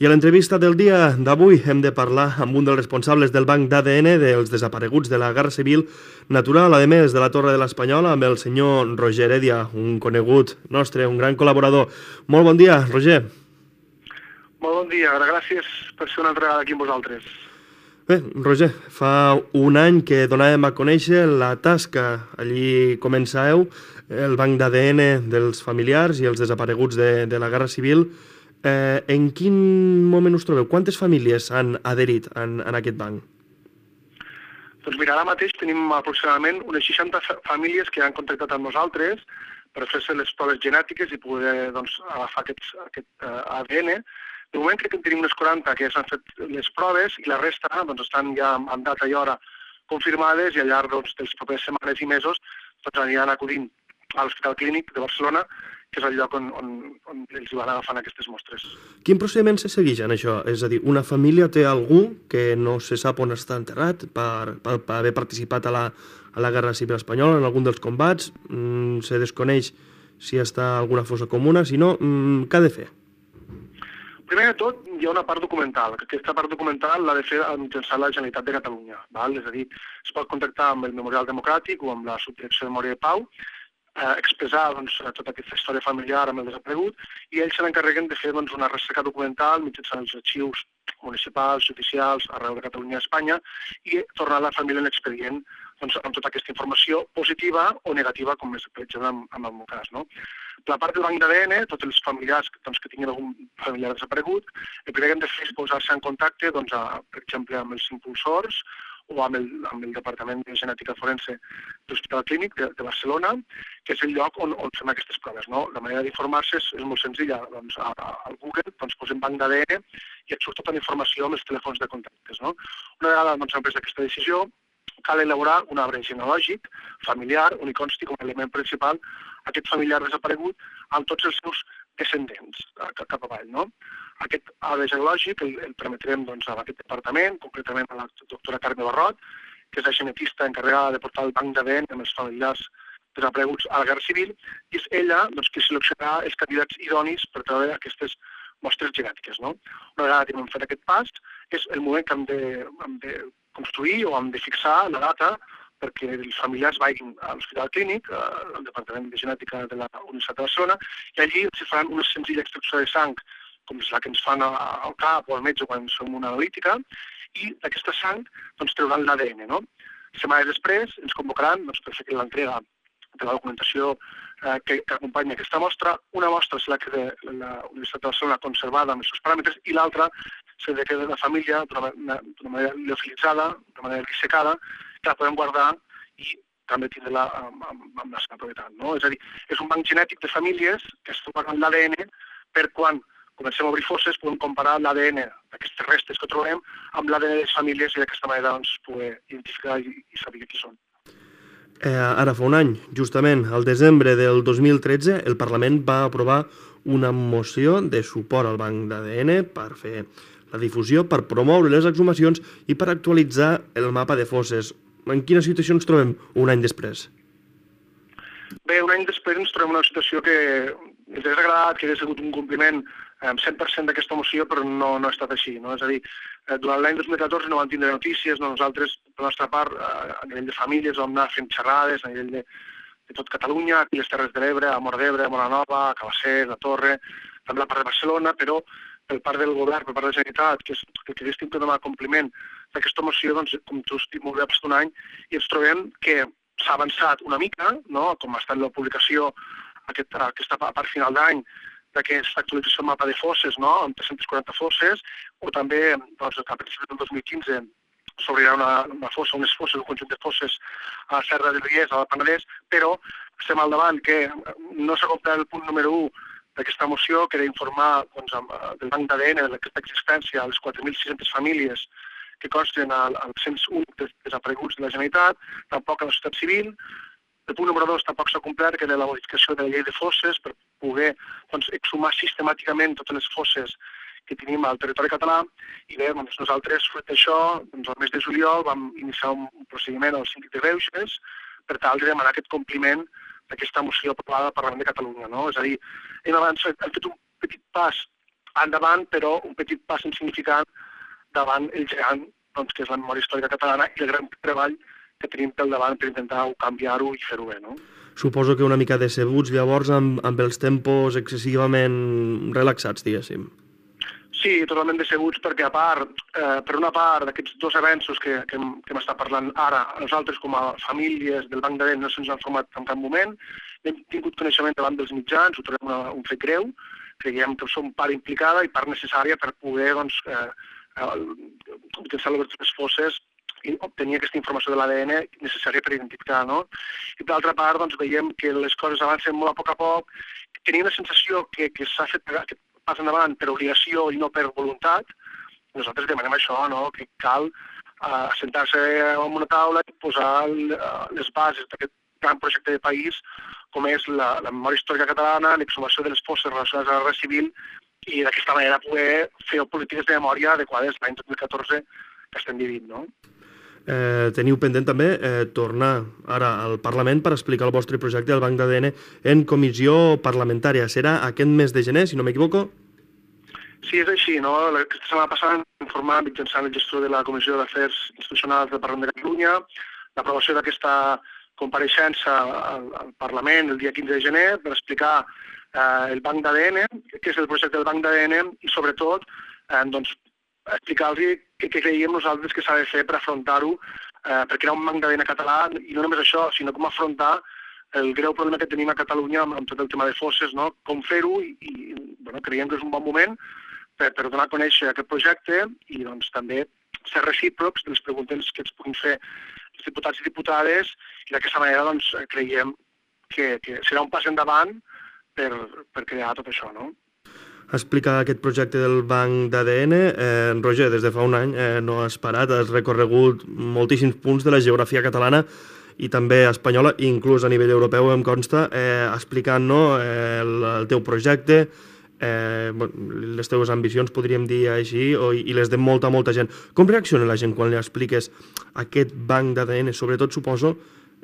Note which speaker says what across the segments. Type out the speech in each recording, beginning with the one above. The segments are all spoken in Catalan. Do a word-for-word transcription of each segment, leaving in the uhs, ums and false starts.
Speaker 1: I a l'entrevista del dia d'avui hem de parlar amb un dels responsables del banc d'A D N dels desapareguts de la Guerra Civil natural, a més de la Torre de l'Espanyola, amb el senyor Roger Heredia, un conegut nostre, un gran col·laborador. Molt bon dia, Roger.
Speaker 2: Molt bon dia, gràcies per ser una altra vegada aquí amb vosaltres.
Speaker 1: Bé, Roger, fa un any que donàvem a conèixer la tasca. Allí començàveu el banc d'A D N dels familiars i els desapareguts de, de la Guerra Civil. Eh, en quin moment us trobeu? Quantes famílies han adherit en, en aquest banc?
Speaker 2: Doncs mira, ara mateix tenim aproximadament unes seixanta famílies que han contactat amb nosaltres per fer-se les proves genètiques i poder doncs, agafar aquests, aquest uh, A D N. De moment crec que en tenim unes quaranta que s'han fet les proves i la resta doncs, estan ja amb data i hora confirmades i al llarg doncs, de les properes setmanes i mesos doncs, aniran acudint a l'Hospital Clínic de Barcelona, que és el lloc on, on, on ells van agafant aquestes mostres.
Speaker 1: Quin procediment se segueix en això? És a dir, una família té algú que no se sap on està enterrat per, per, per haver participat a la, a la Guerra Civil Espanyola, en algun dels combats, mm, se desconeix si està alguna fossa comuna, si no, mm, què ha de fer?
Speaker 2: Primer de tot, hi ha una part documental, que aquesta part documental l'ha de fer mitjançant la Generalitat de Catalunya. Val? És a dir, es pot contactar amb el Memorial Democràtic o amb la Subdirecció de Memòria i Pau, eh, expressar doncs, tota aquesta història familiar amb el desaparegut, i ells se n'encarreguen de fer doncs, una recerca documental mitjançant els arxius municipals, judicials, arreu de Catalunya i Espanya, i tornar a la família en l'expedient doncs, amb tota aquesta informació positiva o negativa, com és, per exemple, amb, amb el meu cas. No? La part del banc d'A D N, tots els familiars doncs, que tinguin algun familiar desaparegut, el primer que hem de fer és posar-se en contacte, doncs, a, per exemple, amb els impulsors o amb el, amb el Departament de Genètica Forense de l'Hospital Clínic de, de Barcelona, que és el lloc on, on fem aquestes proves. No? La manera d'informar-se és, és molt senzilla. Doncs, a, a, al Google doncs, posem banc d'A D N i et surt tota la informació amb els telèfons de contactes. No? Una vegada doncs, hem pres aquesta decisió, cal elaborar un arbre genealògic familiar on hi consti com a element principal aquest familiar desaparegut amb tots els seus descendents cap avall. No? Aquest arbre genealògic el, el permetrem doncs, a aquest departament, concretament a la doctora Carme Barrot, que és la genetista encarregada de portar el banc d'A D N amb els familiars desapareguts a la Guerra Civil, i és ella doncs, qui seleccionarà els candidats idonis per treure aquestes mostres genètiques. No? Una vegada que hem fet aquest pas, és el moment que hem de, hem de construir o hem de fixar la data perquè els familiars vagin a l'Hospital Clínic, al Departament de Genètica de la Universitat de Barcelona, i allí els faran una senzilla extracció de sang, com és la que ens fan al cap o al metge quan som una analítica, i d'aquesta sang doncs, trauran l'A D N. No? Setmanes després ens convocaran doncs, per fer l'entrega de la documentació eh, que, que acompanya aquesta mostra. Una mostra és la que de la Universitat de Barcelona conservada amb els seus paràmetres i l'altra és la que de la família d'una manera liofilitzada, d'una manera dissecada, que la podem guardar i també tindre-la amb, amb, amb la seva propietat. No? És a dir, és un banc genètic de famílies que es troben l'A D N per quan comencem a obrir fosses, podem comparar l'A D N d'aquestes restes que trobem amb l'A D N de les famílies i d'aquesta manera doncs, poder identificar i, i saber qui són.
Speaker 1: Eh, ara fa un any, justament, al desembre del dos mil tretze, el Parlament va aprovar una moció de suport al banc d'A D N per fer la difusió, per promoure les exhumacions i per actualitzar el mapa de fosses. En quina situació ens trobem un any després?
Speaker 2: Bé, un any després ens trobem una situació que ens hauria agradat que hagués sigut un compliment amb cent per cent d'aquesta moció, però no, no ha estat així. No? És a dir, durant l'any dos mil catorze no vam tindre notícies, no? Nosaltres, per la nostra part, a nivell de famílies, vam anar fent xerrades a nivell de, de tot Catalunya, aquí les Terres de l'Ebre, a Móra d'Ebre, a Móra Nova, a Cabassers, a Torre, també a la part de Barcelona, però per part del govern, per part de la Generalitat, que, és, que, que estem per donar compliment d'aquesta moció, doncs, com tu estic molt bé, ha passat un any, i ens trobem que s'ha avançat una mica, no? Com ha estat la publicació aquest, aquesta part final d'any, d'aquesta actualització del mapa de fosses, no? Amb tres-centes quaranta fosses, o també doncs, a principis del dos mil quinze s'obrirà una, una fossa, unes fosses, un conjunt de fosses a la Serra del Riés, a la Penedès, però estem al davant que no s'ha complert el punt número u d'aquesta moció, que era informar doncs, amb, del banc d'A D N, d'aquesta existència, a les quatre mil sis-centes famílies que consten al, al cent u desapareguts de la Generalitat, tampoc a la societat civil. El punt número dos tampoc s'ha complert, que era la modificació de la llei de fosses per poder doncs, exhumar sistemàticament totes les fosses que tenim al territori català. I bé, doncs, nosaltres, fruit d'això, doncs, el mes de juliol vam iniciar un procediment al síndic de Greuges per tal de demanar aquest compliment d'aquesta moció aprovada al Parlament de Catalunya. No? És a dir, hem, avançat, hem fet un petit pas endavant, però un petit pas insignificant davant el gegant, doncs, que és la memòria històrica catalana i el gran treball que tenim pel davant per intentar canviar-ho i fer-ho bé, no?
Speaker 1: Suposo que una mica decebuts llavors amb, amb els tempos excessivament relaxats, diguéssim.
Speaker 2: Sí, totalment decebuts perquè, a part, eh, per una part d'aquests dos avenços que, que, que m'està parlant ara, nosaltres com a famílies del Banc d'A D N no se'ns ha informat en cap moment, hem tingut coneixement davant dels mitjans, ho trobem una, un fet greu, creiem que som part implicada i part necessària per poder doncs, eh, utilitzar les fosses i obtenir aquesta informació de l'A D N necessària per identificar, no? I per l'altra part, doncs, veiem que les coses avancen molt a poc a poc, tenim la sensació que, que s'ha fet aquest pas endavant per obligació i no per voluntat. Nosaltres demanem això, no? Que cal uh, assentar-se en una taula i posar uh, les bases d'aquest gran projecte de país com és la, la memòria històrica catalana, l'exhumació de les fosses relacionades a la guerra civil i d'aquesta manera poder fer polítiques de memòria adequades l'any dos mil catorze que estem vivint, no?
Speaker 1: Eh, teniu pendent també eh, tornar ara al Parlament per explicar el vostre projecte del Banc d'A D N en comissió parlamentària. Serà aquest mes de gener, si no m'equivoco?
Speaker 2: Sí, és així, no? Aquesta setmana passada hem informat mitjançant el gestor de la Comissió d'Afers Institucionals del Parlament de Catalunya l'aprovació d'aquesta compareixença al, al Parlament el dia quinze de gener per explicar eh, el Banc d'A D N, què és el projecte del Banc d'A D N i sobretot eh, doncs, explicar-los què, què creiem nosaltres que s'ha de fer per afrontar-ho, eh, per crear un banc d'A D N català, i no només això, sinó com afrontar el greu problema que tenim a Catalunya amb, amb tot el tema de fosses, no? Com fer-ho, i, i bueno, creiem que és un bon moment per, per donar a conèixer aquest projecte i doncs, també ser recíprocs de les preguntes que ens puguin fer els diputats i diputades, i d'aquesta manera doncs, creiem que, que serà un pas endavant per, per crear tot això, no?
Speaker 1: Explicar aquest projecte del Banc d'A D N. Eh, Roger, des de fa un any eh, no has parat, has recorregut moltíssims punts de la geografia catalana i també espanyola, inclús a nivell europeu, em consta, eh, explicant no, eh, el, el teu projecte, eh, les teves ambicions, podríem dir així, o, i les de molta, molta gent. Com reacciona la gent quan li expliques aquest banc d'A D N? Sobretot, suposo,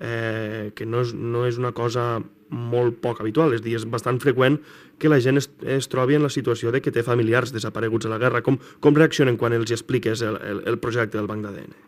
Speaker 1: eh, que no és, no és una cosa molt poc habitual, és a dir, és bastant freqüent que la gent es, es trobi en la situació de que té familiars desapareguts a la guerra. Com, com reaccionen quan els expliques el, el, el projecte del Banc d'A D N?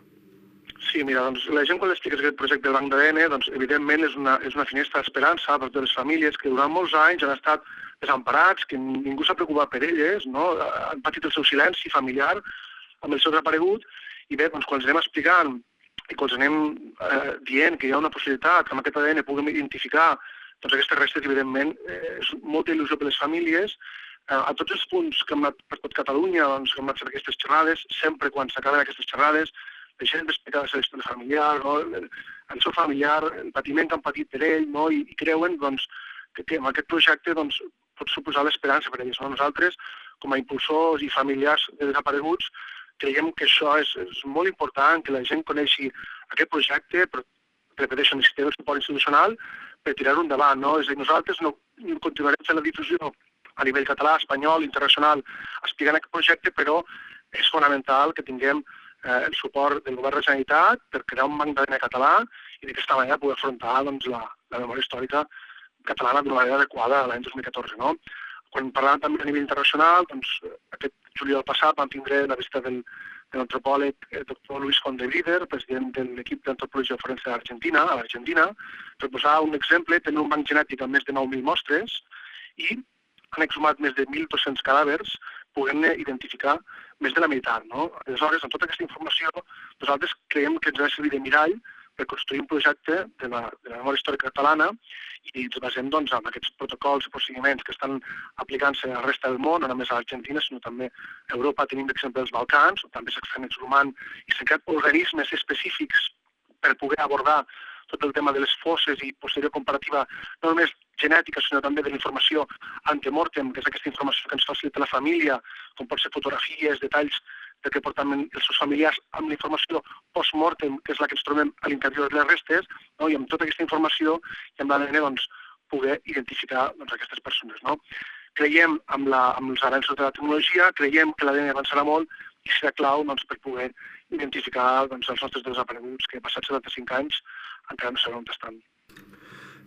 Speaker 2: Sí, mira, doncs la gent quan li expliques aquest projecte del Banc d'A D N, doncs evidentment és una, és una finestra d'esperança per totes les famílies que durant molts anys han estat desemparats, que ningú s'ha preocupat per elles, no? Han patit el seu silenci familiar amb el seu desaparegut, i bé, doncs quan els anem explicant i quan els anem eh, dient que hi ha una possibilitat que amb aquest A D N puguem identificar doncs aquestes restes, evidentment, eh, és molta il·lusió per les famílies. Eh, a tots els punts que hem anat per tot Catalunya, doncs, que hem anat fent aquestes xerrades, sempre quan s'acaben aquestes xerrades, deixem d'explicar la seva història familiar, no? el, el seu familiar, el patiment que han patit per ell, no? I, i creuen doncs, que, que amb aquest projecte doncs, pot suposar l'esperança per ells. No? Nosaltres, com a impulsors i familiars de desapareguts, creiem que això és, és molt important, que la gent coneixi aquest projecte, però repeteixo, necessitem el suport institucional per tirar-ho endavant, no? És a dir, nosaltres no continuarem fent la difusió a nivell català, espanyol, internacional, explicant aquest projecte, però és fonamental que tinguem eh, el suport del govern de la Generalitat per crear un banc d'A D N català i d'aquesta manera poder afrontar doncs, la, la memòria històrica catalana d'una manera adequada l'any dos mil catorze, no? Quan parlàvem també a nivell internacional, doncs, aquest juliol passat vam tindre la visita del de l'antropòleg doctor Luis Conde-Brider, president de l'equip d'antropologia forense d'Argentina, a l'Argentina, per posar un exemple, tenen un banc genètic amb més de nou mil mostres i han exhumat més de mil dos-cents cadàvers, podent-ne identificar més de la meitat, no? Aleshores, amb tota aquesta informació, nosaltres creiem que ens ha de servir de mirall per construir un projecte de la, de la memòria històrica catalana i ens basem doncs, en aquests protocols i procediments que estan aplicant-se a la resta del món, no només a l'Argentina, sinó també a Europa. Tenim, per exemple, els Balcans, on també s'estan exhumant i s'han creat organismes específics per poder abordar tot el tema de les fosses i posterior comparativa, no només genètica, sinó també de la informació antemortem, que és aquesta informació que ens facilita la família, com pot ser fotografies, detalls de què porten els seus familiars, amb la informació post-mortem, que és la que ens trobem a l'interior de les restes, no? I amb tota aquesta informació i amb l'A D N doncs, poder identificar doncs, aquestes persones. No? Creiem amb, la, amb els avanços de la tecnologia, creiem que l'A D N avançarà molt i serà clau doncs, per poder identificar doncs, els nostres desapareguts que passats setanta-cinc anys encara no sabem on estan.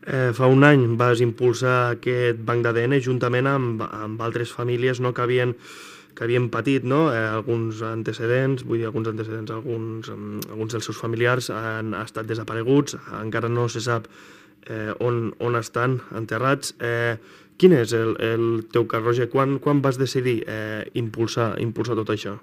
Speaker 1: Eh, fa un any vas impulsar aquest banc d'A D N juntament amb, amb altres famílies, no, que havien que havien patit, no? eh, alguns antecedents, vull dir, alguns antecedents, alguns, um, alguns dels seus familiars han estat desapareguts, encara no se sap eh, on, on estan enterrats. Eh, quin és el, el teu cas, Roger? Quan, quan vas decidir eh, impulsar, impulsar tot això?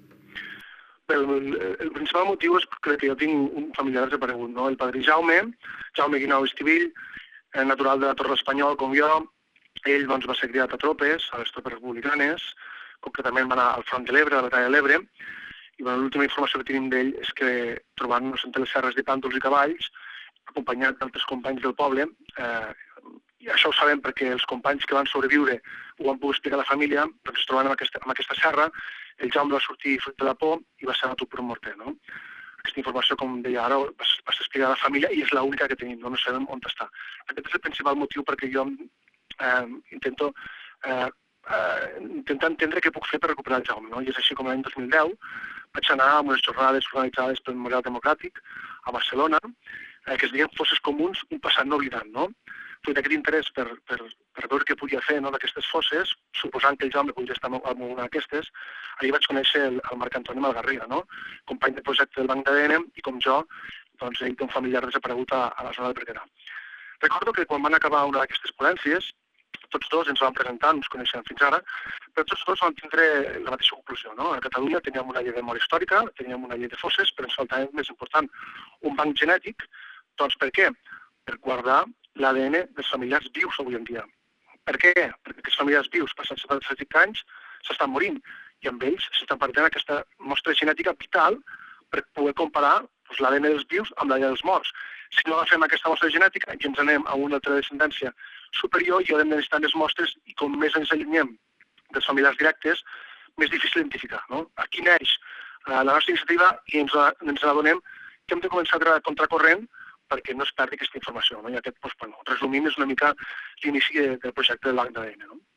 Speaker 2: El, el principal motiu és que jo tinc un familiar desaparegut, no? El padrí Jaume, Jaume Guinau Estivill, natural de la Torre Espanyol com jo. Ell doncs, va ser criat a tropes, a les tropes republicanes, concretament va anar al front de l'Ebre, a la batalla de l'Ebre, i bueno, l'última informació que tenim d'ell és que trobant-nos entre les serres de pàndols i cavalls, acompanyat d'altres companys del poble, eh, i això ho sabem perquè els companys que van sobreviure ho han pogut explicar a la família, doncs es trobaven en aquesta, en aquesta serra, el Jaume va sortir fruit de la por i va ser abatut per un morter, no? Aquesta informació, com deia ara, va, va ser explicada a la família i és l'única que tenim, no? No sabem on està. Aquest és el principal motiu perquè jo eh, intento eh, Uh, intentar entendre què puc fer per recuperar el Jaume, no? I és així com l'any dos mil deu vaig anar a unes jornades organitzades pel Memorial Democràtic a Barcelona, eh, que es deien Fosses Comuns, un passat no oblidat, no? Fruit d'aquest interès per, per, per veure què podia fer, no, d'aquestes fosses, suposant que el Jaume podia estar en una d'aquestes, allà vaig conèixer el, el Marc Antoni Malgarriga, no? Company de projecte del Banc d'A D N, i com jo, doncs ell té un familiar desaparegut a, a la zona de Berguedà. Recordo que quan van acabar una d'aquestes ponències, tots dos ens vam presentar, no ens coneixem fins ara, però tots dos vam tindre la mateixa conclusió, no? A Catalunya teníem una llei de memòria històrica, teníem una llei de fosses, però ens faltava, més important, un banc genètic. Doncs per què? Per guardar l'A D N dels familiars vius avui en dia. Per què? Perquè aquests familiars vius, passats setanta-cinc anys, s'estan morint, i amb ells s'estan perdent aquesta mostra genètica vital per poder comparar doncs, l'A D N dels vius amb l'A D N dels morts. Si no agafem aquesta mostra genètica i ens anem a una altra descendència superior, i haurem de necessitar les mostres, i com més ens allunyem dels familiars directes, més difícil identificar, no? Aquí neix eh, la nostra iniciativa i ens, ens adonem que hem de començar a treballar contracorrent perquè no es perdi aquesta informació, no? I aquest, doncs, bueno, resumint, és una mica l'inici del projecte de l'A D N, no?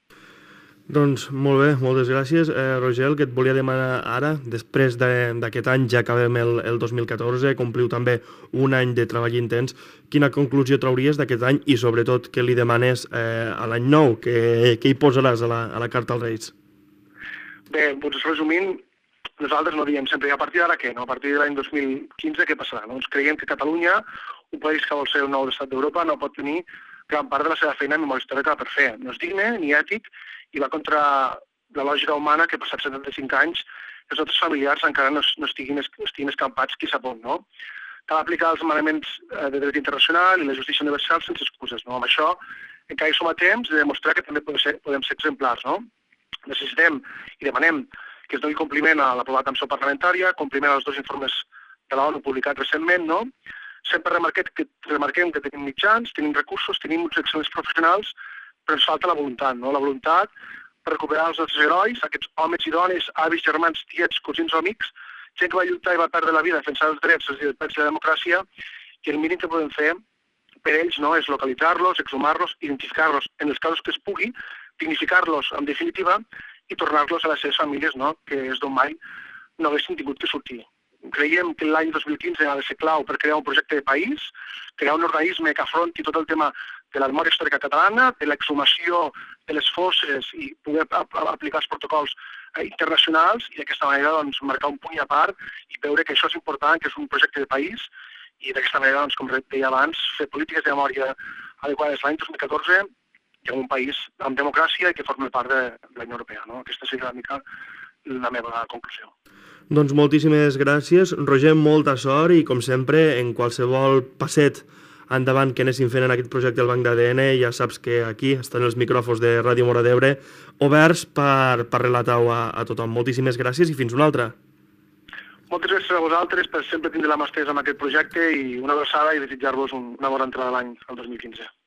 Speaker 1: Doncs molt bé, moltes gràcies. Eh, Roger, el que et volia demanar ara, després d'aquest any, ja acabem el, el dos mil catorze, compliu també un any de treball intens, quina conclusió trauries d'aquest any i sobretot què li demanes eh, a l'any nou, què, què hi posaràs a la, a la carta als Reis?
Speaker 2: Bé, doncs resumint, nosaltres no diem sempre, i a partir d'ara què? No? A partir de l'any dos mil quinze què passarà? No? Ens creiem que Catalunya, un país que vol ser un nou estat d'Europa, no pot tenir gran part de la seva feina en memòria històrica per fer. No és digne ni ètic, i va contra la lògica humana que passats setanta-cinc anys els nostres familiars encara no, no estiguin, estiguin escampats qui sap on, no? Cal aplicar els manaments de dret internacional i la justícia universal sense excuses, no? Amb això encara hi som a temps de demostrar que també podem ser, podem ser exemplars, no? Necessitem i demanem que es doni compliment a l'aprovat en seu parlamentària, compliment als dos informes de l'ONU publicats recentment, no? Sempre remarquem que, remarquem que tenim mitjans, tenim recursos, tenim uns excel·lents professionals, però ens falta la voluntat, no? La voluntat per recuperar els nostres herois, aquests homes i dones, avis, germans, tiets, cosins o amics, gent que va lluitar i va perdre la vida defensar els drets, les llibertats i la democràcia, i el mínim que podem fer per ells, no, és localitzar-los, exhumar-los, identificar-los en els casos que es pugui, dignificar-los en definitiva i tornar-los a les seves famílies, no, que és d'on mai no haguessin tingut que sortir. Creiem que l'any dos mil quinze ha de ser clau per crear un projecte de país, crear un organisme que afronti tot el tema de la memòria històrica catalana, de l'exhumació de les fosses i poder aplicar els protocols internacionals i d'aquesta manera doncs, marcar un punt i a part i veure que això és important, que és un projecte de país i d'aquesta manera, doncs, com deia abans, fer polítiques de memòria adequades l'any dos mil catorze i en un país amb democràcia i que formi part de, de la Unió Europea. No? Aquesta seria una mica la meva conclusió.
Speaker 1: Doncs moltíssimes gràcies. Roger, molta sort i, com sempre, en qualsevol passet endavant que anéssim fent en aquest projecte del Banc d'A D N, ja saps que aquí estan els micròfons de Ràdio Móra d'Ebre oberts per, per relatar-ho a, a tothom. Moltíssimes gràcies i fins una altra.
Speaker 2: Moltes gràcies a vosaltres per sempre tindre la mà estesa amb aquest projecte i una abraçada i desitjar-vos una bona entrada de l'any, el dos mil quinze.